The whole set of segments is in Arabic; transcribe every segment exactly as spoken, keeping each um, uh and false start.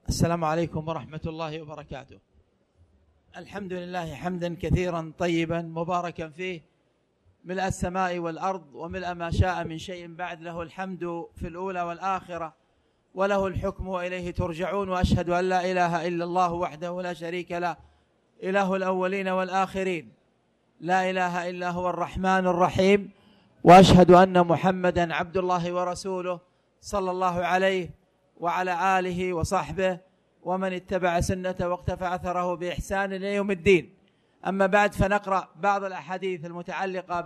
السلام عليكم ورحمة الله وبركاته. الحمد لله حمدا كثيرا طيبا مباركا فيه، ملء السماء والأرض وملء ما شاء من شيء بعد. له الحمد في الأولى والآخرة، وله الحكم وإليه ترجعون. وأشهد أن لا إله إلا الله وحده لا شريك له، إله الأولين والآخرين، لا إله إلا هو الرحمن الرحيم. وأشهد أن محمدا عبد الله ورسوله صلى الله عليه وعلى آله وصحبه ومن اتبع سنته واقتفى أثره بإحسان إلى يوم الدين. أما بعد، فنقرأ بعض الأحاديث المتعلقة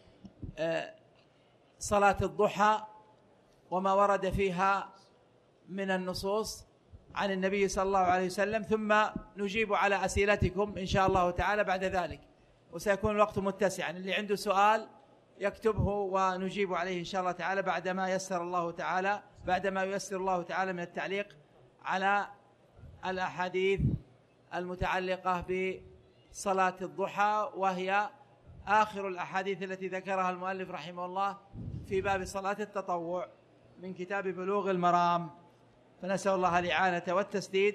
بصلاة الضحى وما ورد فيها من النصوص عن النبي صلى الله عليه وسلم، ثم نجيب على أسئلتكم إن شاء الله تعالى بعد ذلك، وسيكون الوقت متسعا. اللي عنده سؤال يكتبه ونجيب عليه إن شاء الله تعالى بعدما يسر الله تعالى بعدما ييسر الله تعالى من التعليق على الأحاديث المتعلقة بصلاة الضحى، وهي آخر الأحاديث التي ذكرها المؤلف رحمه الله في باب صلاة التطوع من كتاب بلوغ المرام. فنسأل الله الإعانة والتسديد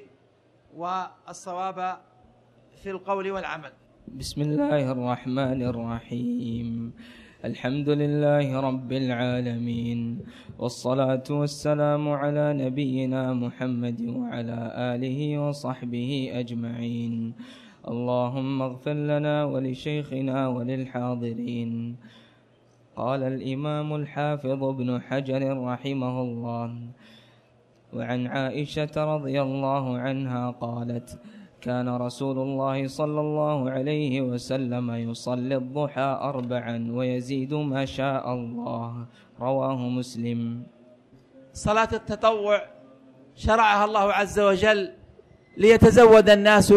والصواب في القول والعمل. بسم الله الرحمن الرحيم. الحمد لله رب العالمين، والصلاة والسلام على نبينا محمد وعلى آله وصحبه أجمعين. اللهم اغفر لنا ولشيخنا وللحاضرين. قال الإمام الحافظ ابن حجر رحمه الله: وعن عائشة رضي الله عنها قالت: كان رسول الله صلى الله عليه وسلم يصلي الضحى أربعا ويزيد ما شاء الله. رواه مسلم. صلاة التطوع شرعها الله عز وجل ليتزود الناس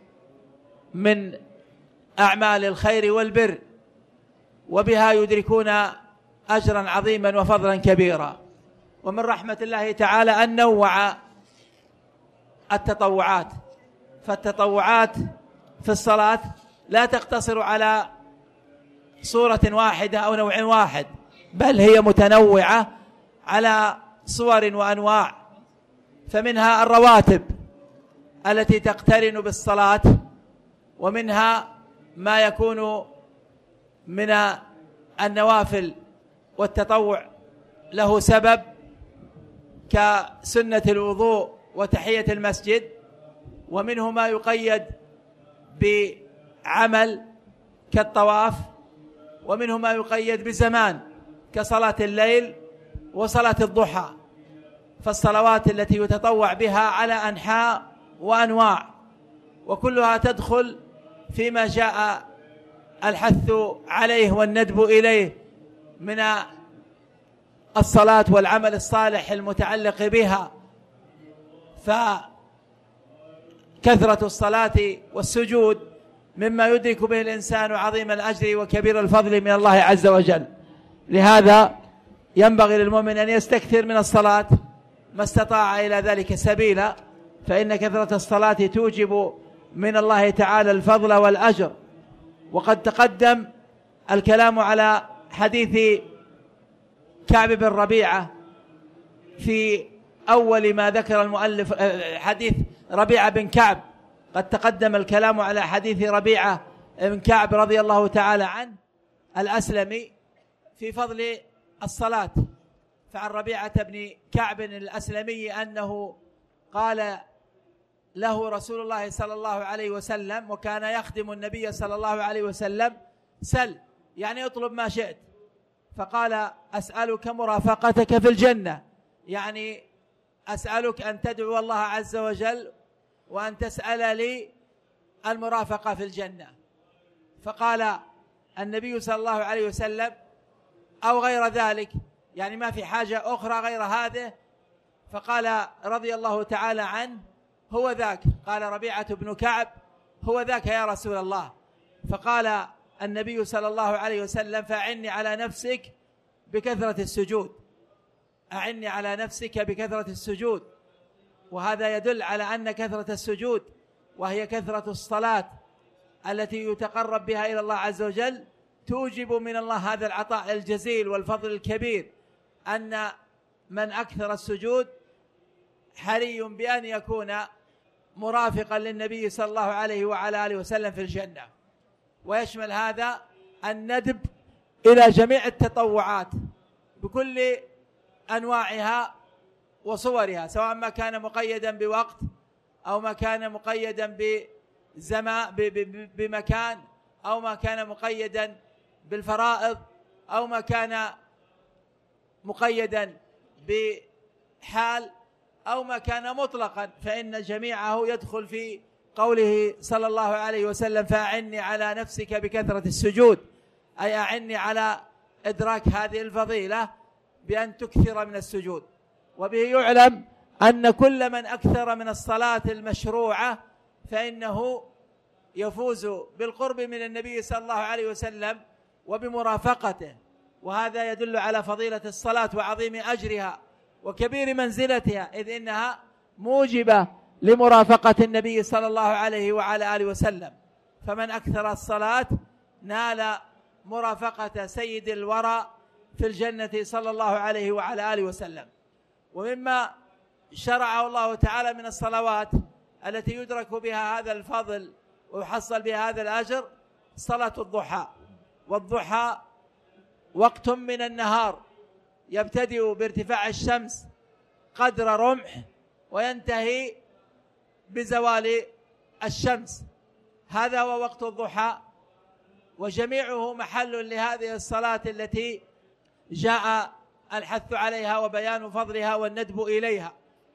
من أعمال الخير والبر، وبها يدركون أجرا عظيما وفضلا كبيرا. ومن رحمة الله تعالى أن نوع التطوعات، فالتطوعات في الصلاة لا تقتصر على صورة واحدة أو نوع واحد، بل هي متنوعة على صور وأنواع. فمنها الرواتب التي تقترن بالصلاة، ومنها ما يكون من النوافل والتطوع له سبب كسنة الوضوء وتحية المسجد، ومنه ما يقيد بعمل كالطواف، ومنه ما يقيد بزمان كصلاة الليل وصلاة الضحى. فالصلوات التي يتطوع بها على أنحاء وأنواع، وكلها تدخل فيما جاء الحث عليه والندب إليه من الصلاة والعمل الصالح المتعلق بها. فكثرة الصلاة والسجود مما يدرك به الإنسان عظيم الأجر وكبير الفضل من الله عز وجل. لهذا ينبغي للمؤمن أن يستكثر من الصلاة ما استطاع إلى ذلك سبيلا، فإن كثرة الصلاة توجب من الله تعالى الفضل والأجر. وقد تقدم الكلام على حديث كعب بن ربيعة في أول ما ذكر المؤلف، حديث ربيعة بن كعب. قد تقدم الكلام على حديث ربيعة بن كعب رضي الله تعالى عنه الأسلمي في فضل الصلاة. فعن ربيعة بن كعب الأسلمي أنه قال له رسول الله صلى الله عليه وسلم، وكان يخدم النبي صلى الله عليه وسلم: سل، يعني اطلب ما شئت. فقال: أسألك مرافقتك في الجنة، يعني أسألك أن تدعو الله عز وجل وأن تسأل لي المرافقة في الجنة. فقال النبي صلى الله عليه وسلم: أو غير ذلك، يعني ما في حاجة أخرى غير هذه. فقال رضي الله تعالى عنه: هو ذاك. قال ربيعة بن كعب: هو ذاك يا رسول الله. فقال النبي صلى الله عليه وسلم: فأعني على نفسك بكثرة السجود، أعني على نفسك بكثرة السجود. وهذا يدل على أن كثرة السجود، وهي كثرة الصلاة التي يتقرب بها إلى الله عز وجل، توجب من الله هذا العطاء الجزيل والفضل الكبير، أن من أكثر السجود حري بأن يكون مرافقا للنبي صلى الله عليه وعلى آله وسلم في الجنة. ويشمل هذا الندب إلى جميع التطوعات بكل أنواعها وصورها، سواء ما كان مقيدا بوقت أو ما كان مقيدا بزمان بمكان أو ما كان مقيدا بالفرائض أو ما كان مقيدا بحال أو ما كان مطلقا، فإن جميعه يدخل في قوله صلى الله عليه وسلم: فأعني على نفسك بكثرة السجود، أي أعني على إدراك هذه الفضيلة بأن تكثر من السجود. وبه يعلم أن كل من أكثر من الصلاة المشروعة فإنه يفوز بالقرب من النبي صلى الله عليه وسلم وبمرافقته، وهذا يدل على فضيلة الصلاة وعظيم أجرها وكبير منزلتها، إذ إنها موجبة لمرافقة النبي صلى الله عليه وعلى آله وسلم. فمن أكثر الصلاة نال مرافقة سيد الورى في الجنة صلى الله عليه وعلى آله وسلم. ومما شرعه الله تعالى من الصلوات التي يدرك بها هذا الفضل ويحصل بها هذا الأجر صلاة الضحى. والضحى وقت من النهار يبتدئ بارتفاع الشمس قدر رمح وينتهي بزوال الشمس، هذا هو وقت الضحى، وجميعه محل لهذه الصلاة التي جاء الحث عليها وبيان فضلها والندب إليها.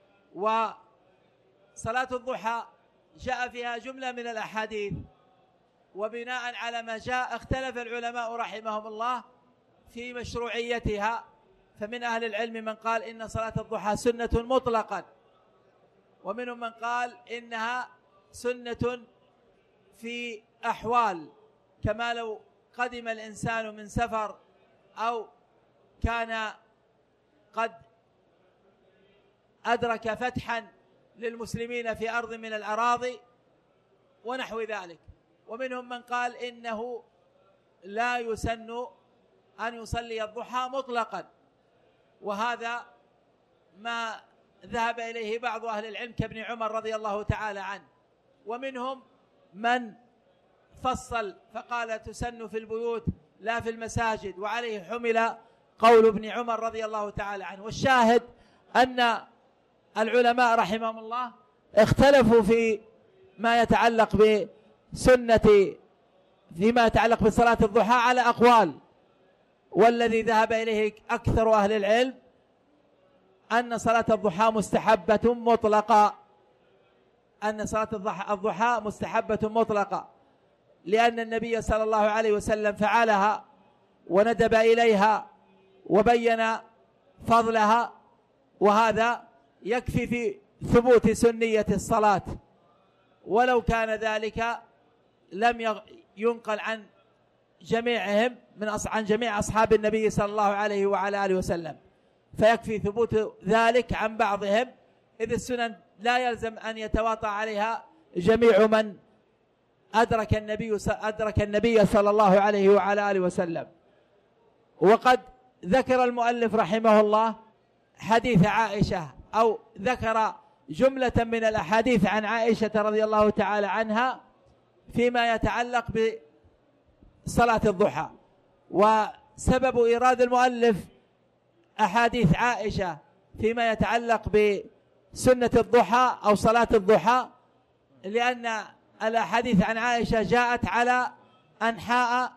وصلاة الضحى جاء فيها جملة من الأحاديث، وبناء على ما جاء اختلف العلماء رحمهم الله في مشروعيتها، فمن أهل العلم من قال إن صلاة الضحى سنة مطلقا، ومنهم من قال إنها سنة في أحوال، كما لو قدم الإنسان من سفر أو كان قد أدرك فتحا للمسلمين في أرض من الأراضي ونحو ذلك. ومنهم من قال إنه لا يسن أن يصلي الضحى مطلقا، وهذا ما ذهب إليه بعض أهل العلم كابن عمر رضي الله تعالى عنه. ومنهم من فصل فقال تسن في البيوت لا في المساجد، وعليه حمل قول ابن عمر رضي الله تعالى عنه. والشاهد أن العلماء رحمهم الله اختلفوا في ما يتعلق بسنة فيما يتعلق بصلاة الضحى على أقوال، والذي ذهب إليه أكثر أهل العلم أن صلاة الضحى مستحبة مطلقة، أن صلاة الضحى مستحبة مطلقة، لأن النبي صلى الله عليه وسلم فعلها وندب إليها وبين فضلها، وهذا يكفي في ثبوت سنية الصلاة. ولو كان ذلك لم ينقل عن جميعهم من عن جميع أصحاب النبي صلى الله عليه وعلى آله وسلم، فيكفي ثبوت ذلك عن بعضهم، إذ السنن لا يلزم أن يتواطى عليها جميع من أدرك النبي أدرك النبي صلى الله عليه وعلى آله وسلم. وقد ذكر المؤلف رحمه الله حديث عائشة، أو ذكر جملة من الأحاديث عن عائشة رضي الله تعالى عنها فيما يتعلق بصلاة الضحى. وسبب إيراد المؤلف أحاديث عائشة فيما يتعلق بسنة الضحى أو صلاة الضحى لأن الأحاديث عن عائشة جاءت على أنحاء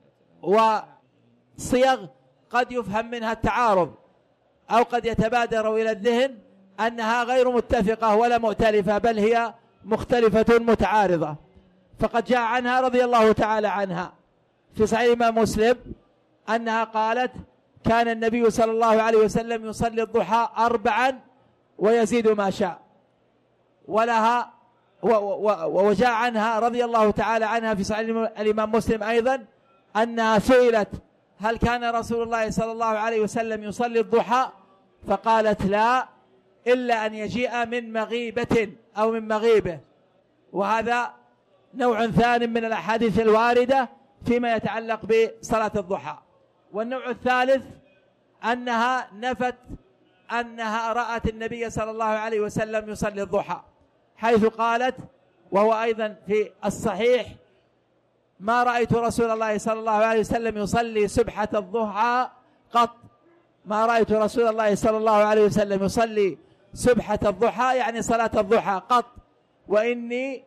وصيغ قد يفهم منها التعارض، أو قد يتبادر إلى الذهن أنها غير متفقة ولا مؤتلفة، بل هي مختلفة متعارضة. فقد جاء عنها رضي الله تعالى عنها في صحيح الإمام مسلم أنها قالت: كان النبي صلى الله عليه وسلم يصلي الضحى أربعا ويزيد ما شاء. ولها وجاء عنها رضي الله تعالى عنها في صحيح الإمام مسلم أيضا أنها سئلت: هل كان رسول الله صلى الله عليه وسلم يصلي الضحى؟ فقالت: لا، إلا أن يجيء من مغيبة أو من مغيبة. وهذا نوع ثاني من الأحاديث الواردة فيما يتعلق بصلاة الضحى. والنوع الثالث أنها نفت أنها رأت النبي صلى الله عليه وسلم يصلي الضحى، حيث قالت وهو أيضا في الصحيح: ما رأيت رسول الله صلى الله عليه وسلم يصلي سبحة الضحى قط. ما رأيت رسول الله صلى الله عليه وسلم يصلي سبحة الضحى، يعني صلاة الضحى قط، وإني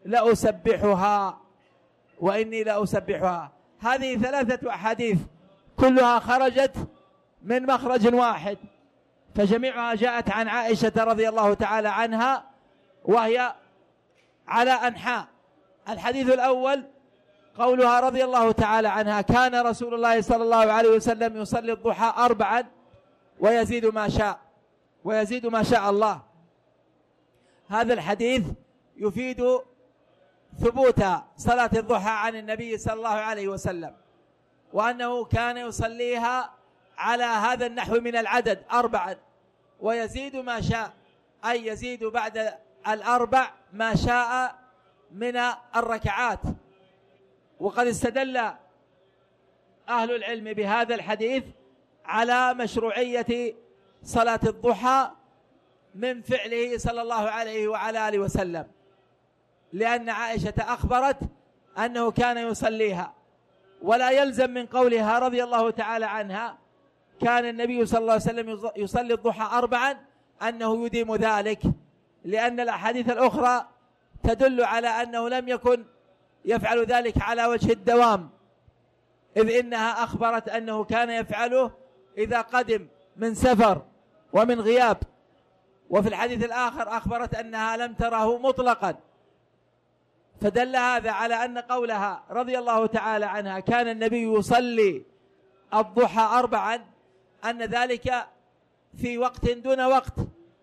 لأسبحها وإني لأسبحها. هذه ثلاثة أحاديث كلها خرجت من مخرج واحد، فجميعها جاءت عن عائشة رضي الله تعالى عنها، وهي على أنحاء. الحديث الأول قولها رضي الله تعالى عنها: كان رسول الله صلى الله عليه وسلم يصلي الضحى أربعا ويزيد ما شاء ويزيد ما شاء الله. هذا الحديث يفيد ثبوت صلاة الضحى عن النبي صلى الله عليه وسلم، وأنه كان يصليها على هذا النحو من العدد أربعا ويزيد ما شاء، أي يزيد بعد الأربع ما شاء من الركعات. وقد استدل أهل العلم بهذا الحديث على مشروعية صلاة الضحى من فعله صلى الله عليه وعلى آله وسلم، لأن عائشة أخبرت أنه كان يصليها، ولا يلزم من قولها رضي الله تعالى عنها كان النبي صلى الله عليه وسلم يصلي الضحى أربعا أنه يديم ذلك، لأن الأحاديث الأخرى تدل على أنه لم يكن يفعل ذلك على وجه الدوام، إذ إنها أخبرت أنه كان يفعله إذا قدم من سفر ومن غياب. وفي الحديث الآخر أخبرت أنها لم تره مطلقا، فدل هذا على أن قولها رضي الله تعالى عنها كان النبي يصلي الضحى أربعا أن ذلك في وقت دون وقت.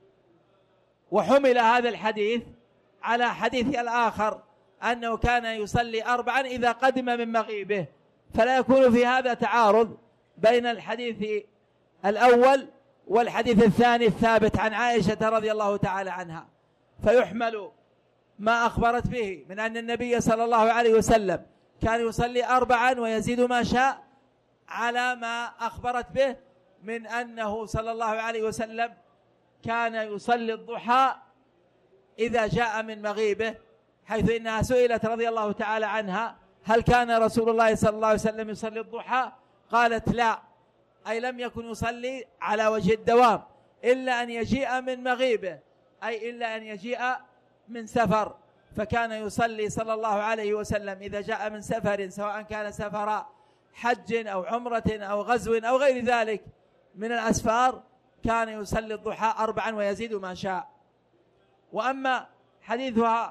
وحمل هذا الحديث على حديث الآخر أنه كان يصلي أربعا إذا قدم من مغيبه، فلا يكون في هذا تعارض بين الحديث الأول والحديث الثاني الثابت عن عائشة رضي الله تعالى عنها. فيحمل ما أخبرت به من أن النبي صلى الله عليه وسلم كان يصلي أربعا ويزيد ما شاء على ما أخبرت به من أنه صلى الله عليه وسلم كان يصلي الضحى إذا جاء من مغيبه، حيث إنها سئلت رضي الله تعالى عنها: هل كان رسول الله صلى الله عليه وسلم يصلي الضحى؟ قالت: لا، أي لم يكن يصلي على وجه الدوام إلا أن يجيء من مغيبه، أي إلا أن يجيء من سفر. فكان يصلي صلى الله عليه وسلم إذا جاء من سفر، سواء كان سفر حج أو عمرة أو غزو أو غير ذلك من الأسفار، كان يصلي الضحى أربعا ويزيد ما شاء. وأما حديثها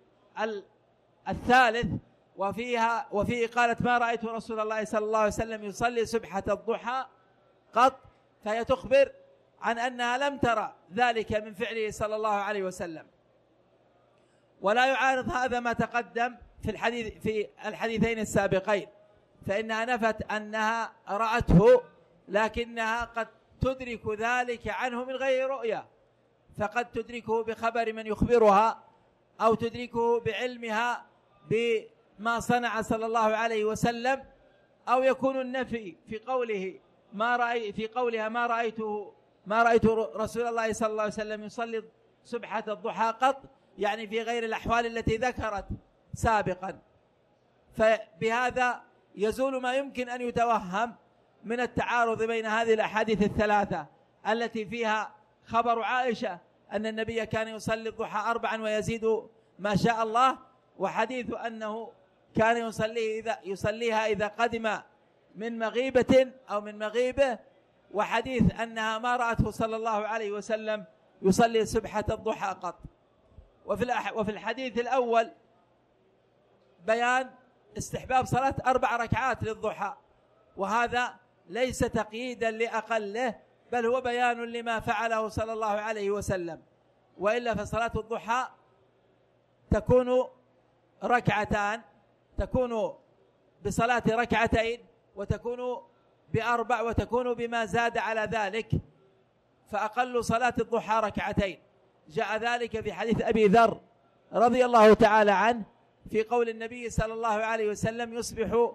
الثالث وفيها وفيه قالت: ما رأيت رسول الله صلى الله عليه وسلم يصلي سبحة الضحى قط، فهي تخبر عن أنها لم ترى ذلك من فعله صلى الله عليه وسلم. ولا يعارض هذا ما تقدم في الحديث في الحديثين السابقين، فإنها نفت أنها رأته، لكنها قد تدرك ذلك عنه من غير رؤية، فقد تدركه بخبر من يخبرها، أو تدركه بعلمها بما صنع صلى الله عليه وسلم، أو يكون النفي في قوله ما رأي في قولها ما رأيته ما رأيت رسول الله صلى الله عليه وسلم يصلي سبحة الضحى قط، يعني في غير الأحوال التي ذكرت سابقا. فبهذا يزول ما يمكن أن يتوهم من التعارض بين هذه الأحاديث الثلاثة التي فيها خبر عائشة أن النبي كان يصلي الضحى أربعا ويزيد ما شاء الله، وحديث أنه كان يصليه إذا يصليها إذا قدم من مغيبة أو من مغيبة، وحديث أنها ما رأته صلى الله عليه وسلم يصلي سبحة الضحى قط. وفي وفي الحديث الأول بيان استحباب صلاة أربع ركعات للضحى، وهذا ليس تقييدا لأقله، بل هو بيان لما فعله صلى الله عليه وسلم. وإلا فصلاة الضحى تكون ركعتان، تكون بصلاة ركعتين، وتكون بأربع، وتكون بما زاد على ذلك، فأقل صلاة الضحى ركعتين. جاء ذلك في حديث أبي ذر رضي الله تعالى عنه في قول النبي صلى الله عليه وسلم: يصبح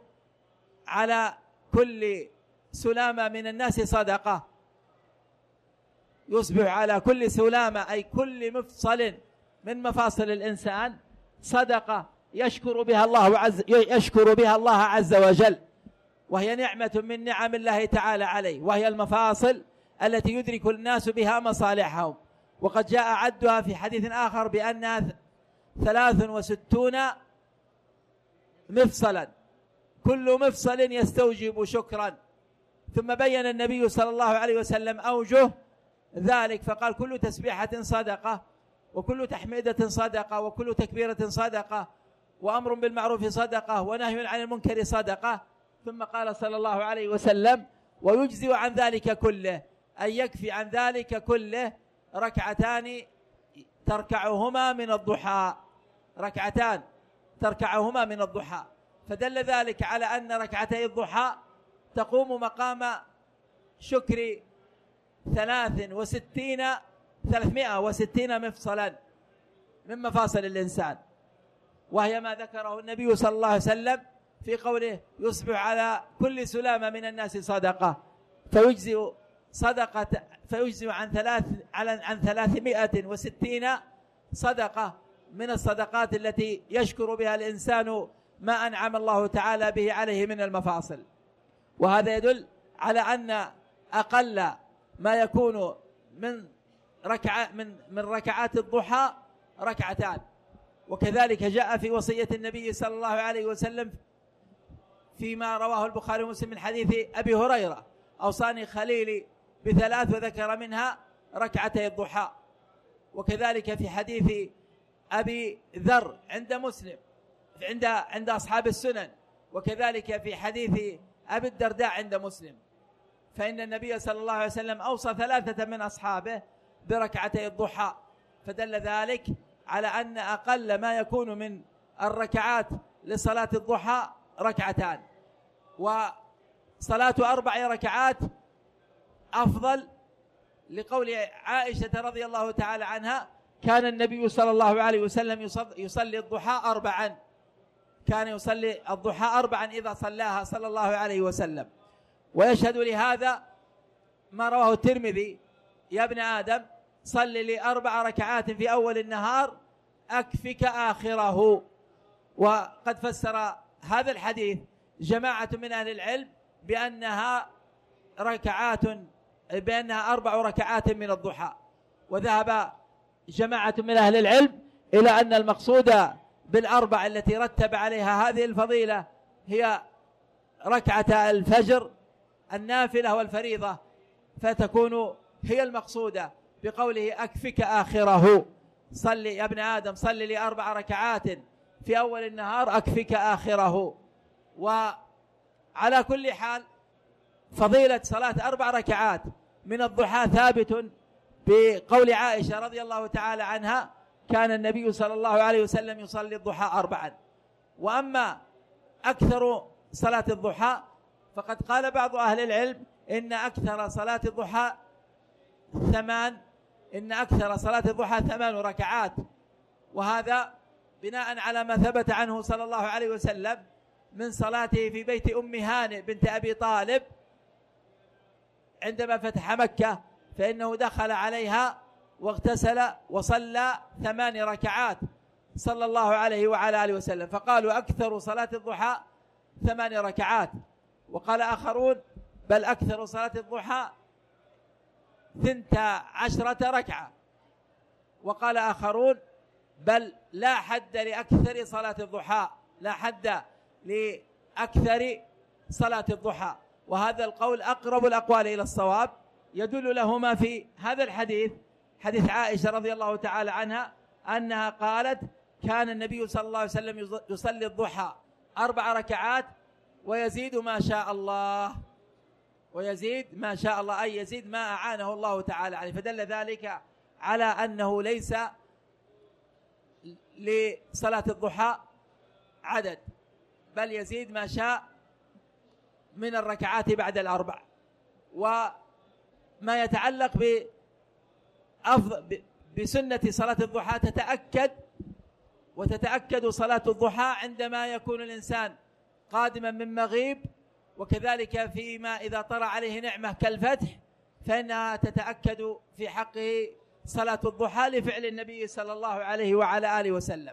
على كل سلامة من الناس صدقة. يصبح على كل سلامة أي كل مفصل من مفاصل الإنسان صدقة يشكر بها الله عز يشكر بها الله عز وجل، وهي نعمة من نعم الله تعالى عليه، وهي المفاصل التي يدرك الناس بها مصالحهم. وقد جاء عدها في حديث آخر بأنها ثلاث وستون مفصلا، كل مفصل يستوجب شكرا. ثم بين النبي صلى الله عليه وسلم أوجه ذلك فقال: كل تسبيحة صدقة، وكل تحميدة صدقة، وكل تكبيرة صدقة، وأمر بالمعروف صدقة، ونهي عن المنكر صدقة. ثم قال صلى الله عليه وسلم: ويجزي عن ذلك كله، أي يكفي عن ذلك كله ركعتان تركعهما من الضحى، ركعتان تركعهما من الضحى. فدل ذلك على أن ركعتي الضحى تقوم مقام شكر ثلاث وستين ثلاثمائة وستين مفصلا من مفاصل الإنسان، وهي ما ذكره النبي صلى الله عليه وسلم في قوله: يصبح على كل سلامة من الناس صدقة، فيجزئ صدقة فيجزئ عن ثلاث على عن ثلاثمائة وستين صدقة من الصدقات التي يشكر بها الإنسان ما أنعم الله تعالى به عليه من المفاصل. وهذا يدل على أن أقل ما يكون من ركعة من من ركعات الضحى ركعتان. وكذلك جاء في وصية النبي صلى الله عليه وسلم فيما رواه البخاري ومسلم من حديث أبي هريرة: أوصاني خليلي بثلاث، وذكر منها ركعتي الضحى. وكذلك في حديث أبي ذر عند مسلم عند عند أصحاب السنن، وكذلك في حديث أبي الدرداء عند مسلم، فإن النبي صلى الله عليه وسلم أوصى ثلاثة من أصحابه بركعتي الضحى، فدل ذلك على أن أقل ما يكون من الركعات لصلاة الضحى ركعتان. وصلاة أربع ركعات أفضل، لقول عائشة رضي الله تعالى عنها: كان النبي صلى الله عليه وسلم يصلي الضحى أربعا، كان يصلي الضحى أربعا إذا صلاها صلى الله عليه وسلم. ويشهد لهذا ما رواه الترمذي: يا ابن آدم صل لي أربع ركعات في أول النهار أكفك آخره. وقد فسر هذا الحديث جماعة من أهل العلم بأنها ركعات بأنها أربع ركعات من الضحى، وذهب جماعة من أهل العلم إلى أن المقصود بالأربع التي رتب عليها هذه الفضيلة هي ركعة الفجر النافلة والفريضة، فتكون هي المقصودة بقوله أكفك آخره. صل يا ابن آدم صل لي أربع ركعات في أول النهار أكفك آخره. وعلى كل حال فضيلة صلاة أربع ركعات من الضحى ثابت بقول عائشة رضي الله تعالى عنها: كان النبي صلى الله عليه وسلم يصلي الضحى أربعا. وأما أكثر صلاة الضحى فقد قال بعض أهل العلم إن أكثر صلاة الضحى ثمان إن أكثر صلاة الضحى ثمان ركعات، وهذا بناء على ما ثبت عنه صلى الله عليه وسلم من صلاته في بيت أم هانئ بنت أبي طالب عندما فتح مكة، فإنه دخل عليها واغتسل وصلى ثمان ركعات صلى الله عليه وعلى آله وسلم، فقالوا أكثر صلاة الضحى ثمان ركعات. وقال آخرون بل أكثر صلاة الضحى ثنتا عشرة ركعة. وقال آخرون بل لا حد لأكثر صلاة الضحى، لا حد لأكثر صلاة الضحى. وهذا القول أقرب الأقوال إلى الصواب، يدل لهما في هذا الحديث حديث عائشة رضي الله تعالى عنها أنها قالت: كان النبي صلى الله عليه وسلم يصلي الضحى أربع ركعات ويزيد ما شاء الله، ويزيد ما شاء الله أي يزيد ما أعانه الله تعالى عليه. فدل ذلك على أنه ليس لصلاة الضحى عدد، بل يزيد ما شاء من الركعات بعد الأربع. وما يتعلق بسنة صلاة الضحى تتأكد وتتأكد صلاة الضحى عندما يكون الإنسان قادما من مغيب، وكذلك فيما إذا طرأ عليه نعمة كالفتح، فإنها تتأكد في حقه صلاة الضحى لفعل النبي صلى الله عليه وعلى آله وسلم.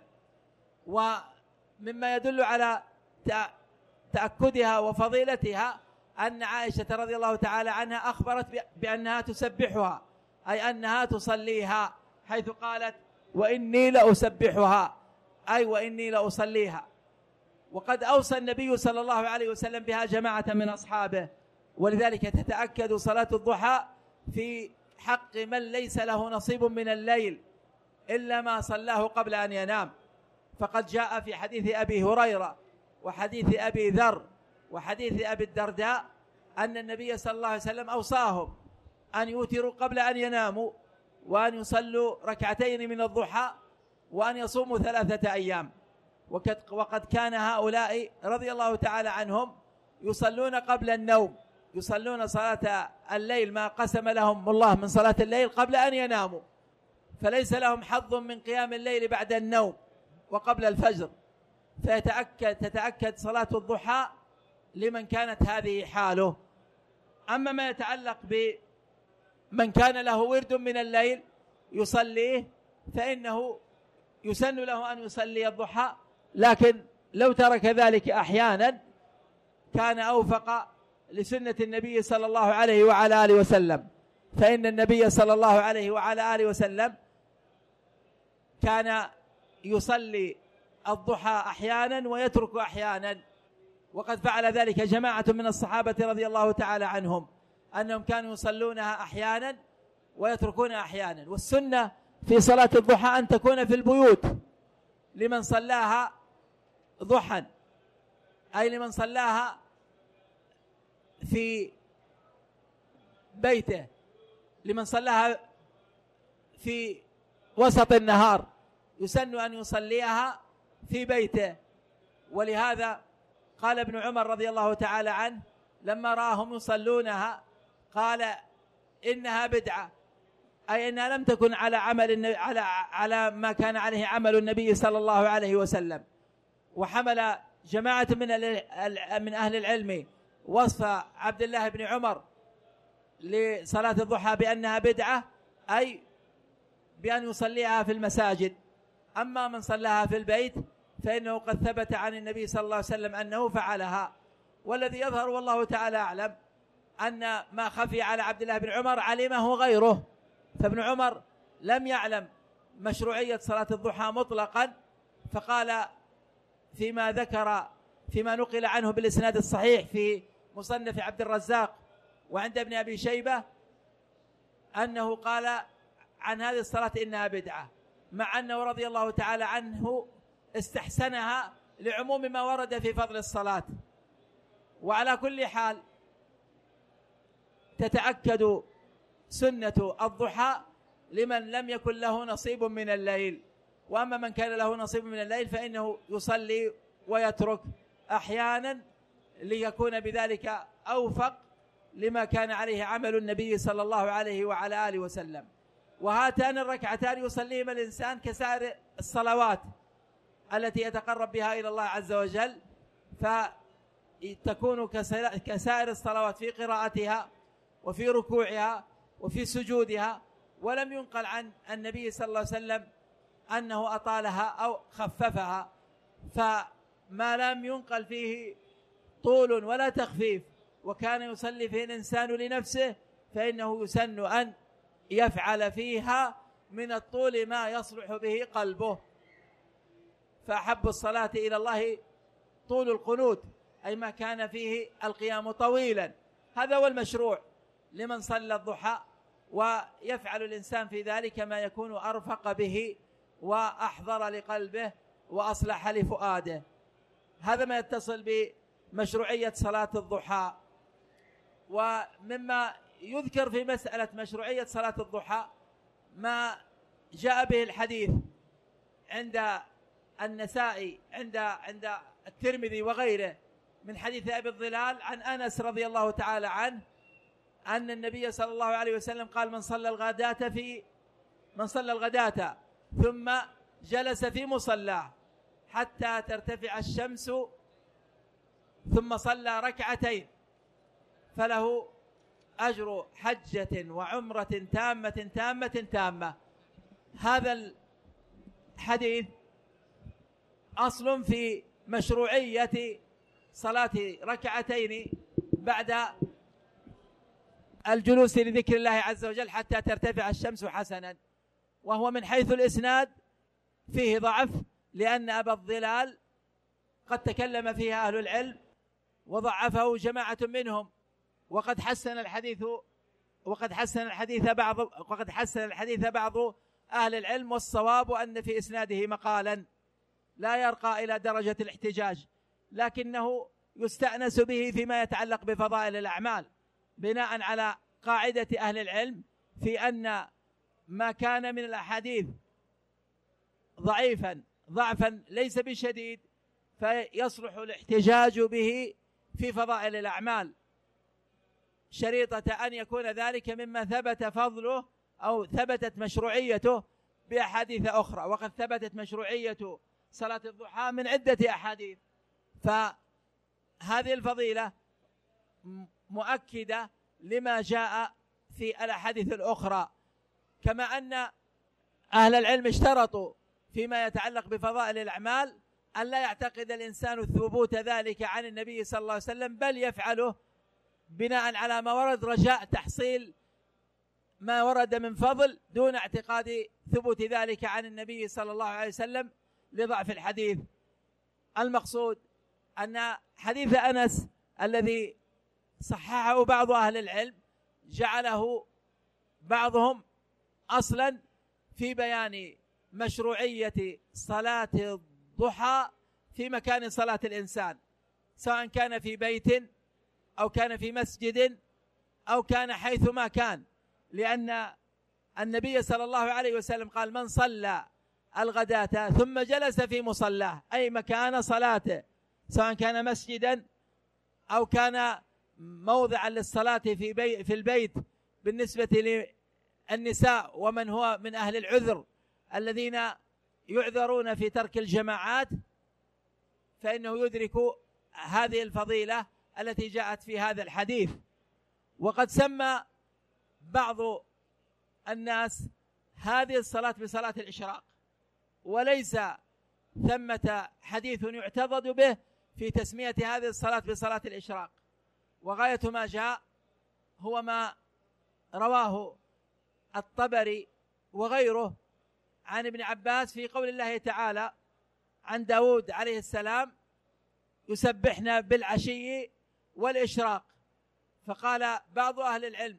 ومما يدل على تأكدها وفضيلتها أن عائشة رضي الله تعالى عنها أخبرت بأنها تسبحها، أي أنها تصليها، حيث قالت وإني لأسبحها، أي وإني لأصليها. وقد أوصى النبي صلى الله عليه وسلم بها جماعة من أصحابه، ولذلك تتأكد صلاة الضحى في حق من ليس له نصيب من الليل إلا ما صلاه قبل أن ينام. فقد جاء في حديث أبي هريرة وحديث أبي ذر وحديث أبي الدرداء أن النبي صلى الله عليه وسلم أوصاهم أن يوتروا قبل أن يناموا، وأن يصلوا ركعتين من الضحى، وأن يصوموا ثلاثة أيام. وقد كان هؤلاء رضي الله تعالى عنهم يصلون قبل النوم، يصلون صلاة الليل ما قسم لهم الله من صلاة الليل قبل أن يناموا، فليس لهم حظ من قيام الليل بعد النوم وقبل الفجر، فيتأكد تتأكد صلاة الضحى لمن كانت هذه حاله. أما ما يتعلق بمن كان له ورد من الليل يصليه، فإنه يسن له أن يصلي الضحى، لكن لو ترك ذلك أحيانا كان أوفق لسنة النبي صلى الله عليه وعلى آله وسلم، فإن النبي صلى الله عليه وعلى آله وسلم كان يصلي الضحى أحيانا ويترك أحيانا، وقد فعل ذلك جماعة من الصحابة رضي الله تعالى عنهم، أنهم كانوا يصلونها أحيانا ويتركونها أحيانا. والسنة في صلاة الضحى أن تكون في البيوت لمن صلاها ضحى، أي لمن صلاها في بيته، لمن صلاها في وسط النهار يسن أن يصليها في بيته. ولهذا قال ابن عمر رضي الله تعالى عنه لما رآهم يصلونها قال إنها بدعة، أي أنها لم تكن على عمل على على ما كان عليه عمل النبي صلى الله عليه وسلم. وحمل جماعة من من أهل العلم وصف عبد الله بن عمر لصلاة الضحى بأنها بدعة، أي بأن يصليها في المساجد. أما من صلاها في البيت فإنه قد ثبت عن النبي صلى الله عليه وسلم أنه فعلها. والذي يظهر والله تعالى أعلم أن ما خفي على عبد الله بن عمر علمه غيره، فابن عمر لم يعلم مشروعية صلاة الضحى مطلقا، فقال فيما ذكر فيما نقل عنه بالإسناد الصحيح في مصنف عبد الرزاق وعند ابن أبي شيبة أنه قال عن هذه الصلاة إنها بدعة، مع أنه رضي الله تعالى عنه استحسنها لعموم ما ورد في فضل الصلاة. وعلى كل حال تتأكد سنة الضحى لمن لم يكن له نصيب من الليل. وأما من كان له نصيب من الليل فإنه يصلي ويترك أحيانا ليكون بذلك أوفق لما كان عليه عمل النبي صلى الله عليه وعلى آله وسلم. وهاتان الركعتان يصليهما الإنسان كسائر الصلوات التي يتقرب بها إلى الله عز وجل، فتكون كسائر الصلوات في قراءتها وفي ركوعها وفي سجودها. ولم ينقل عن النبي صلى الله عليه وسلم أنه أطالها أو خففها، فما لم ينقل فيه طول ولا تخفيف وكان يصلي فيه الإنسان لنفسه فإنه يسن أن يفعل فيها من الطول ما يصلح به قلبه. فأحب الصلاة إلى الله طول القنوت، أي ما كان فيه القيام طويلا، هذا هو المشروع لمن صلى الضحى. ويفعل الإنسان في ذلك ما يكون أرفق به وأحضر لقلبه وأصلح لفؤاده. هذا ما يتصل بمشروعية صلاة الضحى. ومما يذكر في مسألة مشروعية صلاة الضحى ما جاء به الحديث عند النسائي عند عند الترمذي وغيره من حديث أبي الظلال عن أنس رضي الله تعالى عنه أن النبي صلى الله عليه وسلم قال من صلى الغداة في من صلى الغداة ثم جلس في مصلاه حتى ترتفع الشمس ثم صلى ركعتين فله أجر حجة وعمرة تامة تامة تامة. هذا الحديث أصل في مشروعية صلاة ركعتين بعد الجلوس لذكر الله عز وجل حتى ترتفع الشمس حسنا، وهو من حيث الإسناد فيه ضعف، لأن أبا الظلال قد تكلم فيها أهل العلم وضعفه جماعة منهم، وقد حسن الحديث وقد حسن الحديث بعض وقد حسن الحديث بعض أهل العلم، والصواب أن في إسناده مقالا لا يرقى إلى درجة الاحتجاج، لكنه يستأنس به فيما يتعلق بفضائل الأعمال، بناء على قاعدة أهل العلم في أن ما كان من الأحاديث ضعيفا ضعفا ليس بشديد فيصلح الاحتجاج به في فضائل الأعمال، شريطة أن يكون ذلك مما ثبت فضله أو ثبتت مشروعيته بأحاديث أخرى. وقد ثبتت مشروعية صلاة الضحى من عدة أحاديث، فهذه الفضيلة مؤكدة لما جاء في الأحاديث الأخرى. كما أن أهل العلم اشترطوا فيما يتعلق بفضائل الأعمال أن لا يعتقد الإنسان ثبوت ذلك عن النبي صلى الله عليه وسلم، بل يفعله بناء على ما ورد رجاء تحصيل ما ورد من فضل دون اعتقاد ثبوت ذلك عن النبي صلى الله عليه وسلم لضعف الحديث. المقصود أن حديث أنس الذي صححه بعض أهل العلم جعله بعضهم أصلا في بيان مشروعية صلاة الضحى في مكان صلاة الإنسان، سواء كان في بيت أو كان في مسجد أو كان حيثما كان، لأن النبي صلى الله عليه وسلم قال: من صلى الغداة ثم جلس في مصلاه، أي مكان صلاته، سواء كان مسجدا أو كان موضعا للصلاة في, بي في البيت. بالنسبة للنساء ومن هو من أهل العذر الذين يعذرون في ترك الجماعات فإنه يدرك هذه الفضيلة التي جاءت في هذا الحديث. وقد سمى بعض الناس هذه الصلاة بصلاة الإشراق، وليس ثمة حديث يعتضد به في تسمية هذه الصلاة بصلاة الإشراق، وغاية ما جاء هو ما رواه الطبري وغيره عن ابن عباس في قول الله تعالى عن داود عليه السلام: يسبحنا بالعشي والإشراق. فقال بعض أهل العلم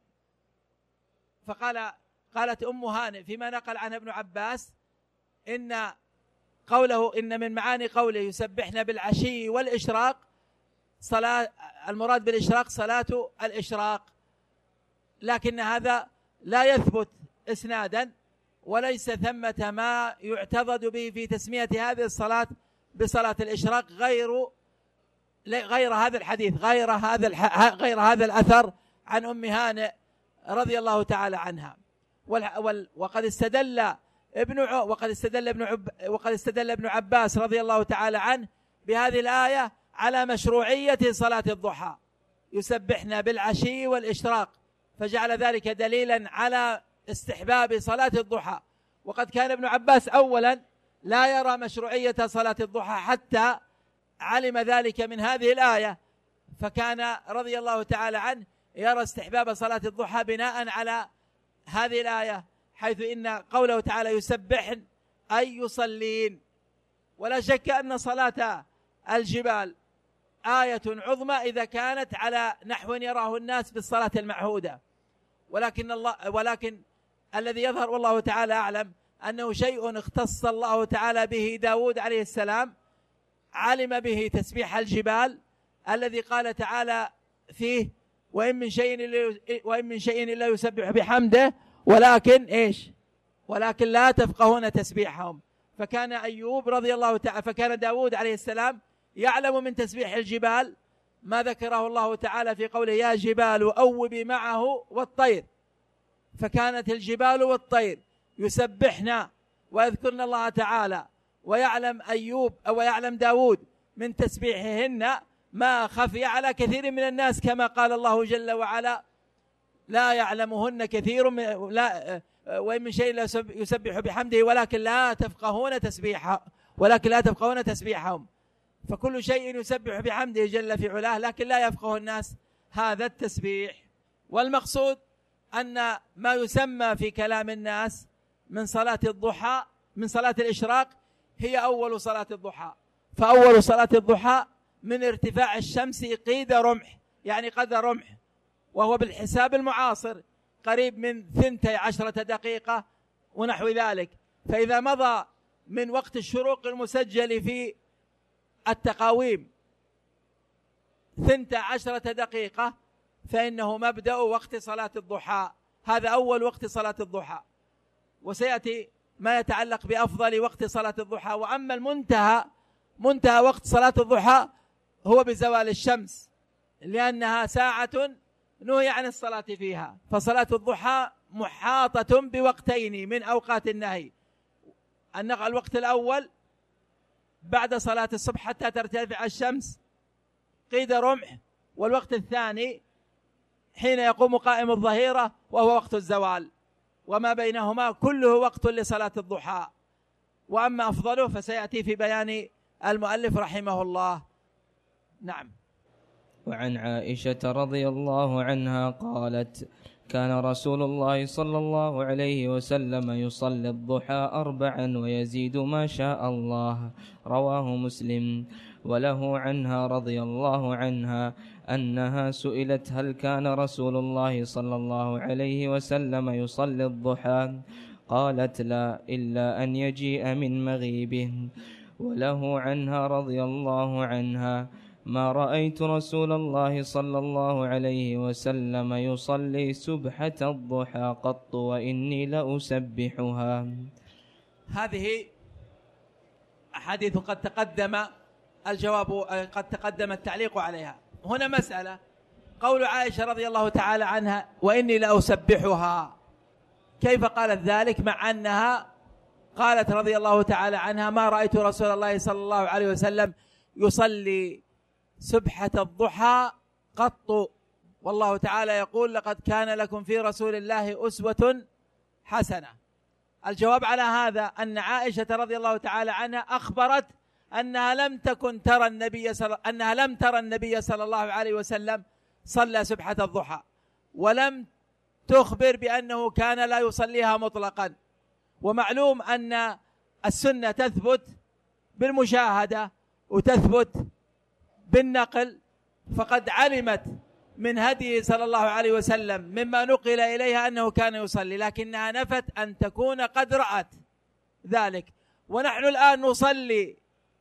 فقال قالت أم هانئ فيما نقل عن ابن عباس إن قوله إن من معاني قوله يسبحنا بالعشي والإشراق صلاة، المراد بالإشراق صلاة الإشراق، لكن هذا لا يثبت إسنادا، وليس ثمة ما يعتضد به في تسمية هذه الصلاة بصلاة الإشراق غير غير هذا الحديث، غير هذا غير هذا الأثر عن أم هانئ رضي الله تعالى عنها. وقد استدل ابن وقد استدل ابن عب وقد استدل ابن عباس رضي الله تعالى عنه بهذه الآية على مشروعية صلاة الضحى، يسبحنا بالعشي والإشراق، فجعل ذلك دليلا على استحباب صلاة الضحى. وقد كان ابن عباس أولا لا يرى مشروعية صلاة الضحى حتى علم ذلك من هذه الآية، فكان رضي الله تعالى عنه يرى استحباب صلاة الضحى بناء على هذه الآية، حيث إن قوله تعالى يسبحن أي يصلين. ولا شك أن صلاة الجبال آية عظمى إذا كانت على نحو يراه الناس بالصلاة المعهودة، ولكن الله ولكن الذي يظهر والله تعالى أعلم أنه شيء اختص الله تعالى به داود عليه السلام، علم به تسبيح الجبال الذي قال تعالى فيه: وإن من شيء إلا وإن من شيء إلا يسبح بحمده ولكن إيش ولكن لا تفقهون تسبيحهم. فكان أيوب رضي الله تعالى فكان داود عليه السلام يعلم من تسبيح الجبال ما ذكره الله تعالى في قوله: يا جبال أوبي معه والطير. فكانت الجبال والطير يسبحنا ويذكرن الله تعالى، ويعلم أيوب أو يعلم داود من تسبيحهن ما خفي على كثير من الناس، كما قال الله جل وعلا: لا يعلمهن كثير من لا وإن من شيء لا يسبح بحمده ولكن لا تفقهون تسبيحه ولكن لا تفقهون تسبيحهم. فكل شيء يسبح بحمده جل في علاه، لكن لا يفقه الناس هذا التسبيح. والمقصود أن ما يسمى في كلام الناس من صلاة الضحى من صلاة الإشراق هي أول صلاة الضحى. فأول صلاة الضحى من ارتفاع الشمس قيد رمح، يعني قدر رمح، وهو بالحساب المعاصر قريب من ثنتي عشرة دقيقة ونحو ذلك. فإذا مضى من وقت الشروق المسجل في التقاويم ثنتي عشرة دقيقة فإنه مبدأ وقت صلاة الضحى. هذا أول وقت صلاة الضحى، وسيأتي ما يتعلق بأفضل وقت صلاة الضحى. وأما المنتهى منتهى وقت صلاة الضحى هو بزوال الشمس، لأنها ساعة نهي عن الصلاة فيها. فصلاة الضحى محاطة بوقتين من أوقات النهي. الوقت الأول بعد صلاة الصبح حتى ترتفع الشمس قيد رمح، والوقت الثاني حين يقوم قائم الظهيرة وهو وقت الزوال، وما بينهما كله وقت لصلاة الضحى. وأما أفضله فسيأتي في بيان المؤلف رحمه الله. نعم. وعن عائشة رضي الله عنها قالت: كان رسول الله صلى الله عليه وسلم يصلي الضحى أربعا ويزيد ما شاء الله، رواه مسلم. وله عنها رضي الله عنها أنها سئلت: هل كان رسول الله صلى الله عليه وسلم يصلي الضحى؟ قالت: لا، إلا أن يجيء من مغيبه. وله عنها رضي الله عنها: ما رأيت رسول الله صلى الله عليه وسلم يصلي سبحة الضحى قط وإني لأسبحها. هذه أحاديث قد تقدم الجواب قد تقدم التعليق عليها. هنا مسألة، قول عائشة رضي الله تعالى عنها: وإني لأسبحها، كيف قالت ذلك مع أنها قالت رضي الله تعالى عنها: ما رأيت رسول الله صلى الله عليه وسلم يصلي سبحة الضحى قط، والله تعالى يقول: لقد كان لكم في رسول الله أسوة حسنة. الجواب على هذا أن عائشة رضي الله تعالى عنها أخبرت أنها لم تكن ترى النبي صلى أنها لم ترى النبي صلى الله عليه وسلم صلى سبحة الضحى، ولم تخبر بأنه كان لا يصليها مطلقا. ومعلوم أن السنة تثبت بالمشاهدة وتثبت بالنقل، فقد علمت من هديه صلى الله عليه وسلم مما نقل إليها أنه كان يصلي، لكنها نفت أن تكون قد رأت ذلك. ونحن الآن نصلي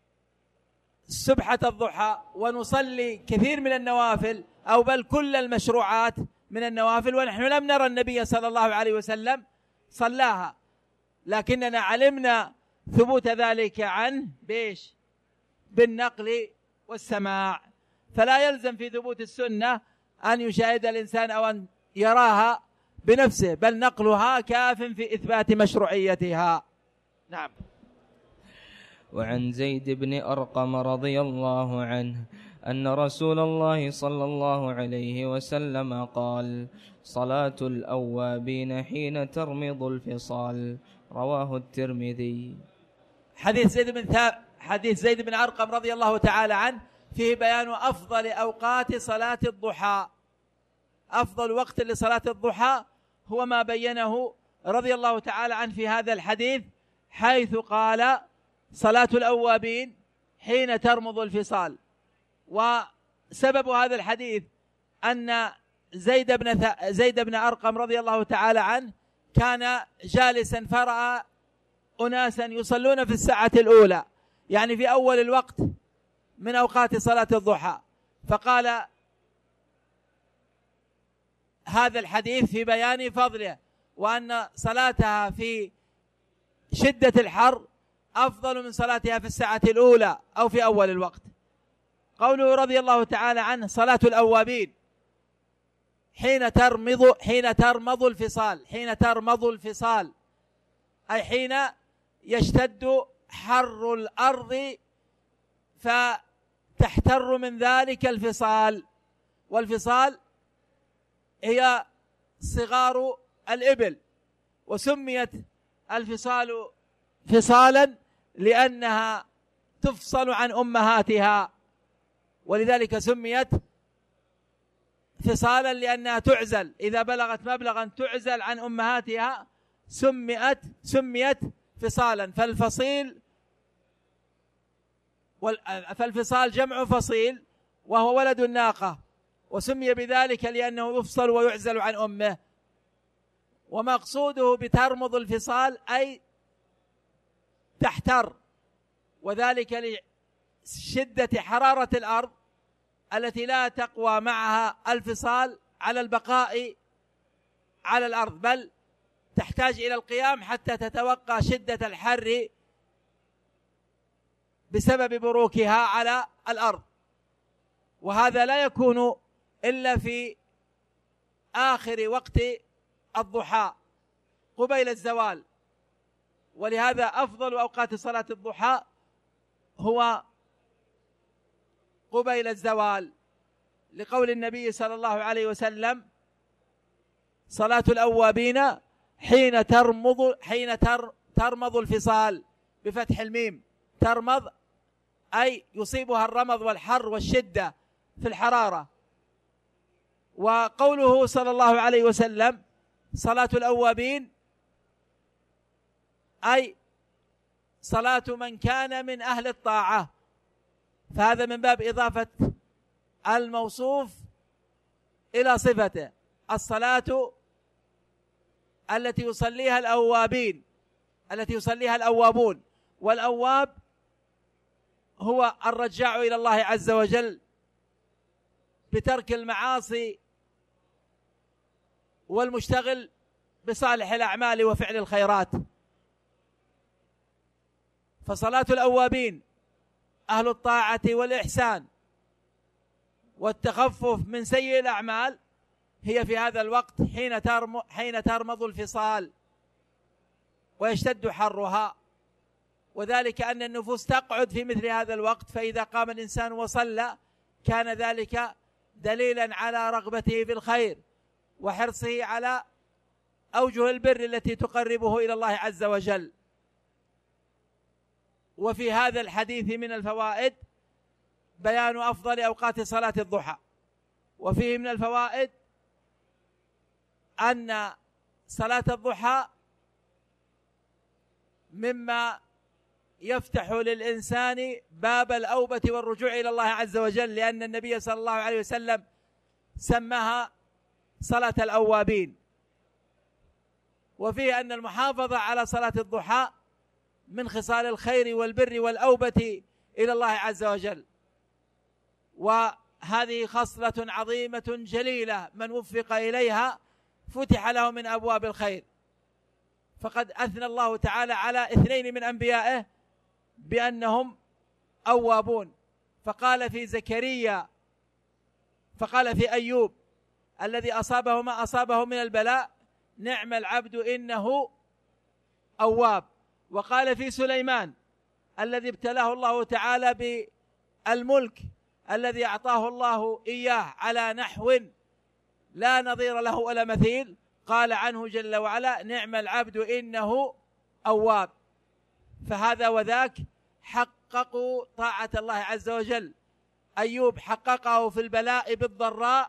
سبحة الضحى ونصلي كثير من النوافل، أو بل كل المشروعات من النوافل، ونحن لم نرى النبي صلى الله عليه وسلم صلاها، لكننا علمنا ثبوت ذلك عنه بيش بالنقل والسماع. فلا يلزم في ثبوت السنة أن يشاهد الإنسان أو أن يراها بنفسه، بل نقلها كاف في إثبات مشروعيتها. نعم. وعن زيد بن أرقم رضي الله عنه أن رسول الله صلى الله عليه وسلم قال: صلاة الأوابين حين ترمض الفصال، رواه الترمذي. حديث زيد بن ثاب حديث زيد بن أرقم رضي الله تعالى عنه فيه بيان أفضل أوقات صلاة الضحى. أفضل وقت لصلاة الضحى هو ما بينه رضي الله تعالى عنه في هذا الحديث، حيث قال: صلاة الأوابين حين ترمض الفصال. وسبب هذا الحديث أن زيد بن ث... زيد بن أرقم رضي الله تعالى عنه كان جالسا فرأى أناسا يصلون في الساعة الأولى، يعني في أول الوقت من أوقات صلاة الضحى، فقال هذا الحديث في بيان فضله، وأن صلاتها في شدة الحر أفضل من صلاتها في الساعة الأولى أو في أول الوقت. قوله رضي الله تعالى عنه: صلاة الأوابين حين ترمض حين ترمض الفصال. حين ترمض الفصال أي حين يشتد حر الأرض فتحتر من ذلك الفصال. والفصال هي صغار الإبل، وسميت الفصال فصالا لأنها تفصل عن أمهاتها، ولذلك سميت فصالا لأنها تعزل، إذا بلغت مبلغا تعزل عن أمهاتها سميت سميت فصالا. فالفصيل فالفصال جمع فصيل وهو ولد الناقة، وسمي بذلك لأنه يفصل ويعزل عن أمه. ومقصوده بترمض الفصال أي تحتر، وذلك لشدة حرارة الأرض التي لا تقوى معها الفصال على البقاء على الأرض، بل تحتاج إلى القيام حتى تتوقع شدة الحر بسبب بروكها على الأرض. وهذا لا يكون إلا في آخر وقت الضحى قبيل الزوال، ولهذا أفضل أوقات صلاة الضحى هو قبيل الزوال، لقول النبي صلى الله عليه وسلم: صلاة الأوابين حين ترمض حين ترمض الفصال، بفتح الميم، ترمض أي يصيبها الرمض والحر والشدة في الحرارة. وقوله صلى الله عليه وسلم صلاة الأوابين أي صلاة من كان من أهل الطاعة، فهذا من باب إضافة الموصوف إلى صفته. الصلاة التي يصليها الأوابين التي يصليها الأوابون، والأواب هو الرجاع إلى الله عز وجل بترك المعاصي والمشتغل بصالح الأعمال وفعل الخيرات. فصلاة الأوابين أهل الطاعة والإحسان والتخفف من سيء الأعمال هي في هذا الوقت حين حين ترمض الفصال ويشتد حرها، وذلك أن النفوس تقعد في مثل هذا الوقت، فإذا قام الإنسان وصلى كان ذلك دليلا على رغبته في الخير وحرصه على أوجه البر التي تقربه إلى الله عز وجل. وفي هذا الحديث من الفوائد بيان أفضل أوقات صلاة الضحى، وفيه من الفوائد أن صلاة الضحى مما يفتح للإنسان باب الأوبة والرجوع إلى الله عز وجل، لأن النبي صلى الله عليه وسلم سماها صلاة الأوابين. وفيه أن المحافظة على صلاة الضحى من خصال الخير والبر والأوبة إلى الله عز وجل، وهذه خصلة عظيمة جليلة، من وفق إليها فتح له من أبواب الخير. فقد أثنى الله تعالى على اثنين من أنبيائه بأنهم أوابون، فقال في زكريا فقال في أيوب الذي أصابه ما أصابه من البلاء: نعم العبد إنه أواب. وقال في سليمان الذي ابتلاه الله تعالى بالملك الذي أعطاه الله إياه على نحو لا نظير له ولا مثيل، قال عنه جل وعلا: نعم العبد إنه أواب. فهذا وذاك حققوا طاعة الله عز وجل. أيوب حققه في البلاء بالضراء،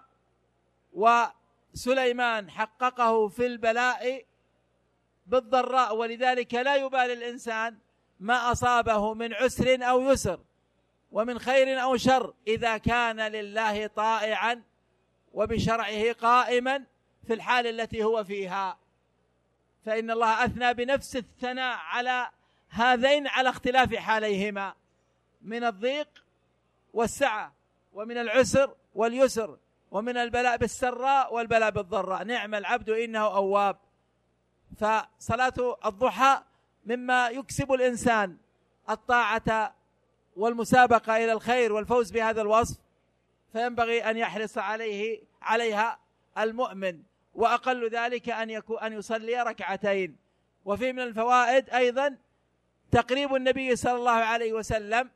وسليمان حققه في البلاء بالضراء، ولذلك لا يبالي الإنسان ما أصابه من عسر أو يسر ومن خير أو شر إذا كان لله طائعا وبشرعه قائما في الحال التي هو فيها. فإن الله أثنى بنفس الثناء على هذين على اختلاف حاليهما من الضيق والسعة، ومن العسر واليسر، ومن البلاء بالسراء والبلاء بالضراء. نعم العبد إنه أواب. فصلاة الضحى مما يكسب الإنسان الطاعة والمسابقة إلى الخير والفوز بهذا الوصف، فينبغي أن يحرص عليه عليها المؤمن، وأقل ذلك أن يكون أن يصلي ركعتين. وفي من الفوائد أيضا تقريب النبي صلى الله عليه وسلم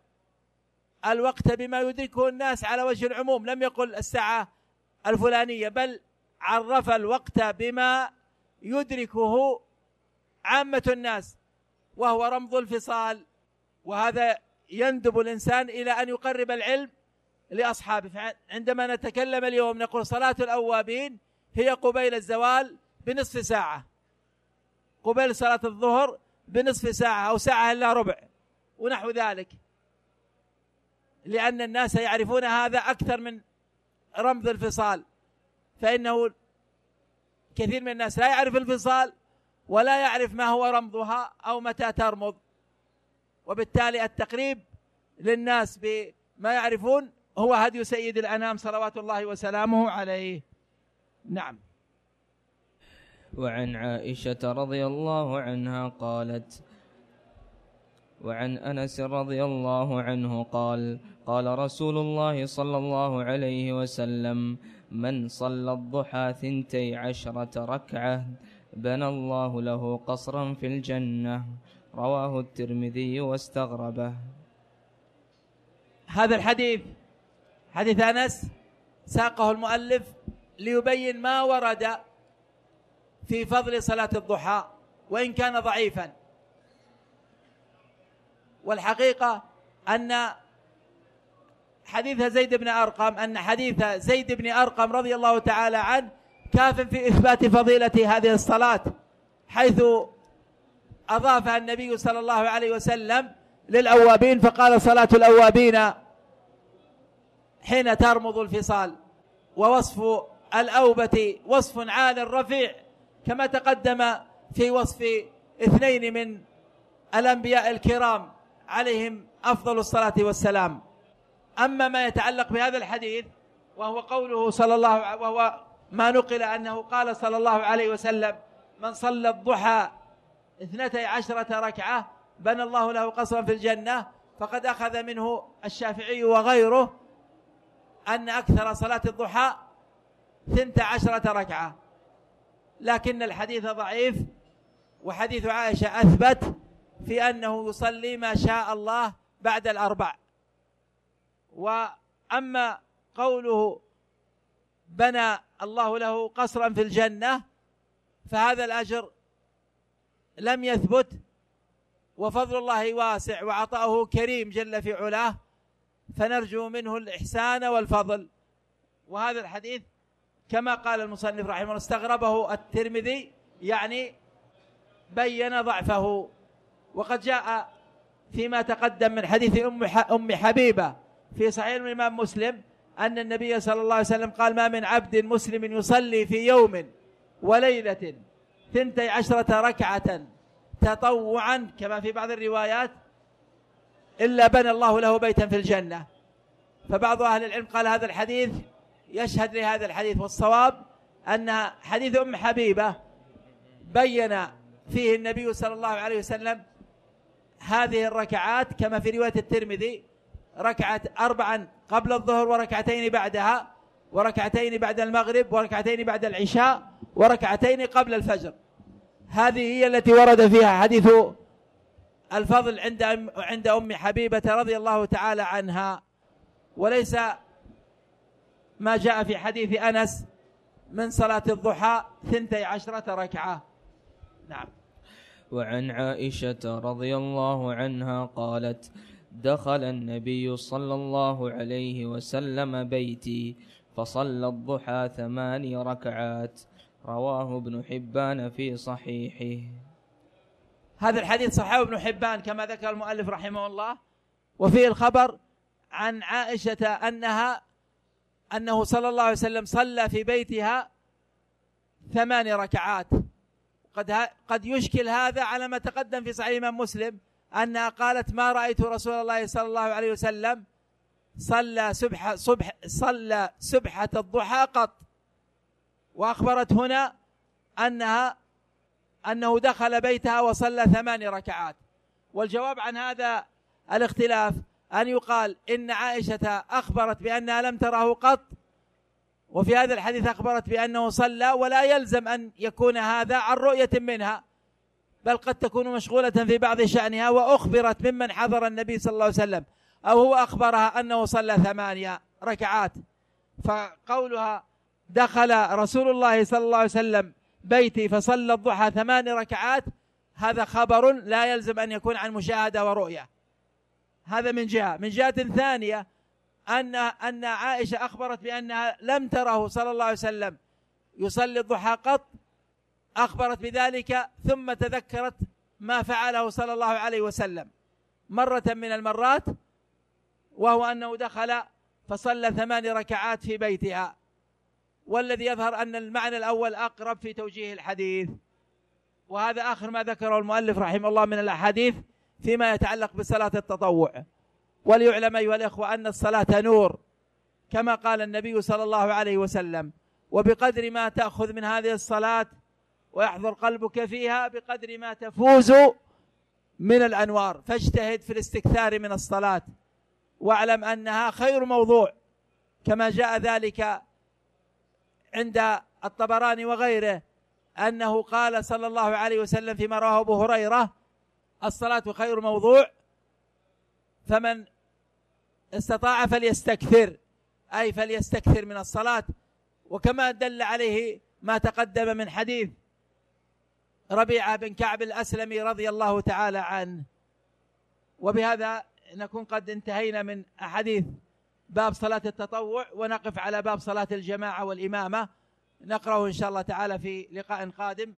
الوقت بما يدركه الناس على وجه العموم، لم يقل الساعة الفلانية، بل عرف الوقت بما يدركه عامة الناس وهو رمض الفصال، وهذا يندب الإنسان إلى أن يقرب العلم لأصحابه. عندما نتكلم اليوم نقول صلاة الأوابين هي قبيل الزوال بنصف ساعة، قبيل صلاة الظهر بنصف ساعة أو ساعة إلا ربع ونحو ذلك، لأن الناس يعرفون هذا أكثر من رمض الفصال، فإنه كثير من الناس لا يعرف الفصال ولا يعرف ما هو رمضها أو متى ترمض، وبالتالي التقريب للناس بما يعرفون هو هدي سيد الأنام صلوات الله وسلامه عليه. نعم. وعن عائشة رضي الله عنها قالت: وعن أنس رضي الله عنه قال: قال رسول الله صلى الله عليه وسلم: من صلى الضحى ثنتي عشرة ركعة بنى الله له قصرا في الجنة. رواه الترمذي واستغربه. هذا الحديث حديث أنس ساقه المؤلف ليبين ما ورد في فضل صلاة الضحى وإن كان ضعيفا، والحقيقة أن حديث زيد بن أرقم أن حديث زيد بن أرقم رضي الله تعالى عنه كاف في إثبات فضيلة هذه الصلاة، حيث أضافها النبي صلى الله عليه وسلم للأوابين فقال: صلاة الأوابين حين ترمض الفصال. ووصف الأوبة وصف عال رفيع كما تقدم في وصف اثنين من الأنبياء الكرام عليهم أفضل الصلاة والسلام. أما ما يتعلق بهذا الحديث وهو قوله صلى الله وهو ما نقل أنه قال صلى الله عليه وسلم: من صلى الضحى اثنتي عشرة ركعة بنى الله له قصرا في الجنة، فقد أخذ منه الشافعي وغيره أن أكثر صلاة الضحى ثنت عشرة ركعة، لكن الحديث ضعيف، وحديث عائشة أثبت في أنه يصلي ما شاء الله بعد الأربع. وأما قوله بنى الله له قصرا في الجنة فهذا الأجر لم يثبت، وفضل الله واسع وعطاؤه كريم جل في علاه، فنرجو منه الإحسان والفضل. وهذا الحديث كما قال المصنف رحمه الله استغربه الترمذي، يعني بين ضعفه. وقد جاء فيما تقدم من حديث أم حبيبة في صحيح الإمام مسلم أن النبي صلى الله عليه وسلم قال: ما من عبد مسلم يصلي في يوم وليلة ثنتي عشرة ركعة تطوعا كما في بعض الروايات إلا بنى الله له بيتا في الجنة. فبعض أهل العلم قال هذا الحديث يشهد لهذا الحديث، والصواب أن حديث أم حبيبة بين فيه النبي صلى الله عليه وسلم هذه الركعات كما في رواية الترمذي: ركعة أربعا قبل الظهر وركعتين بعدها وركعتين بعد المغرب وركعتين بعد العشاء وركعتين قبل الفجر. هذه هي التي ورد فيها حديث الفضل عند عند أم حبيبة رضي الله تعالى عنها، وليس ما جاء في حديث أنس من صلاة الضحى ثنتي عشرة ركعة. نعم. وعن عائشة رضي الله عنها قالت: دخل النبي صلى الله عليه وسلم بيتي فصلى الضحى ثماني ركعات. رواه ابن حبان في صحيحه. هذا الحديث صححه ابن حبان كما ذكر المؤلف رحمه الله، وفيه الخبر عن عائشة أنها أنه صلى الله عليه وسلم صلى في بيتها ثمان ركعات. قد قد يشكل هذا على ما تقدم في صحيح الإمام مسلم أنها قالت: ما رأيت رسول الله صلى الله عليه وسلم صلى سبح صبح صلى سبحة الضحى قط. وأخبرت هنا أنها أنه دخل بيتها وصلى ثمان ركعات. والجواب عن هذا الاختلاف أن يقال إن عائشة أخبرت بأنها لم تره قط، وفي هذا الحديث أخبرت بأنه صلى، ولا يلزم أن يكون هذا عن رؤية منها، بل قد تكون مشغولة في بعض شأنها وأخبرت ممن حضر النبي صلى الله عليه وسلم، أو هو أخبرها أنه صلى ثمانية ركعات. فقولها دخل رسول الله صلى الله عليه وسلم بيتي فصلى الضحى ثمان ركعات، هذا خبر لا يلزم أن يكون عن مشاهدة ورؤية. هذا من جهة. من جهة ثانية أن أن عائشة أخبرت بأنها لم تره صلى الله عليه وسلم يصلي الضحى قط، أخبرت بذلك ثم تذكرت ما فعله صلى الله عليه وسلم مرة من المرات، وهو أنه دخل فصلى ثمان ركعات في بيتها. والذي يظهر أن المعنى الأول أقرب في توجيه الحديث، وهذا آخر ما ذكره المؤلف رحمه الله من الأحاديث فيما يتعلق بصلاة التطوع. وليعلم أيها الإخوة أن الصلاة نور كما قال النبي صلى الله عليه وسلم، وبقدر ما تأخذ من هذه الصلاة ويحضر قلبك فيها بقدر ما تفوز من الأنوار. فاجتهد في الاستكثار من الصلاة، واعلم أنها خير موضوع كما جاء ذلك عند الطبراني وغيره أنه قال صلى الله عليه وسلم فيما رواه أبو هريرة: الصلاة خير موضوع فمن استطاع فليستكثر، أي فليستكثر من الصلاة. وكما دل عليه ما تقدم من حديث ربيعة بن كعب الأسلمي رضي الله تعالى عنه. وبهذا نكون قد انتهينا من أحاديث باب صلاة التطوع، ونقف على باب صلاة الجماعة والإمامة، نقرأه إن شاء الله تعالى في لقاء قادم.